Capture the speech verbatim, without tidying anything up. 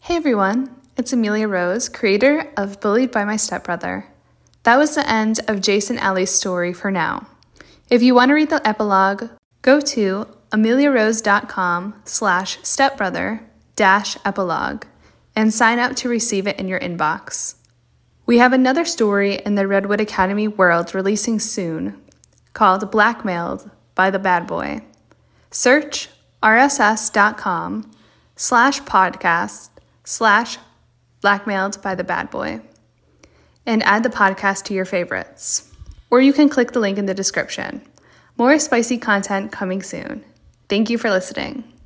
Hey everyone, it's Amelia Rose, creator of Bullied by My Stepbrother. That was the end of Jason Alley's story for now. If you want to read the epilogue, go to ameliarose.com slash stepbrother dash epilogue and sign up to receive it in your inbox. We have another story in the Redwood Academy world releasing soon called Blackmailed by the Bad Boy. Search rss.com slash podcast slash blackmailed by the bad boy and add the podcast to your favorites. Or you can click the link in the description. More spicy content coming soon. Thank you for listening.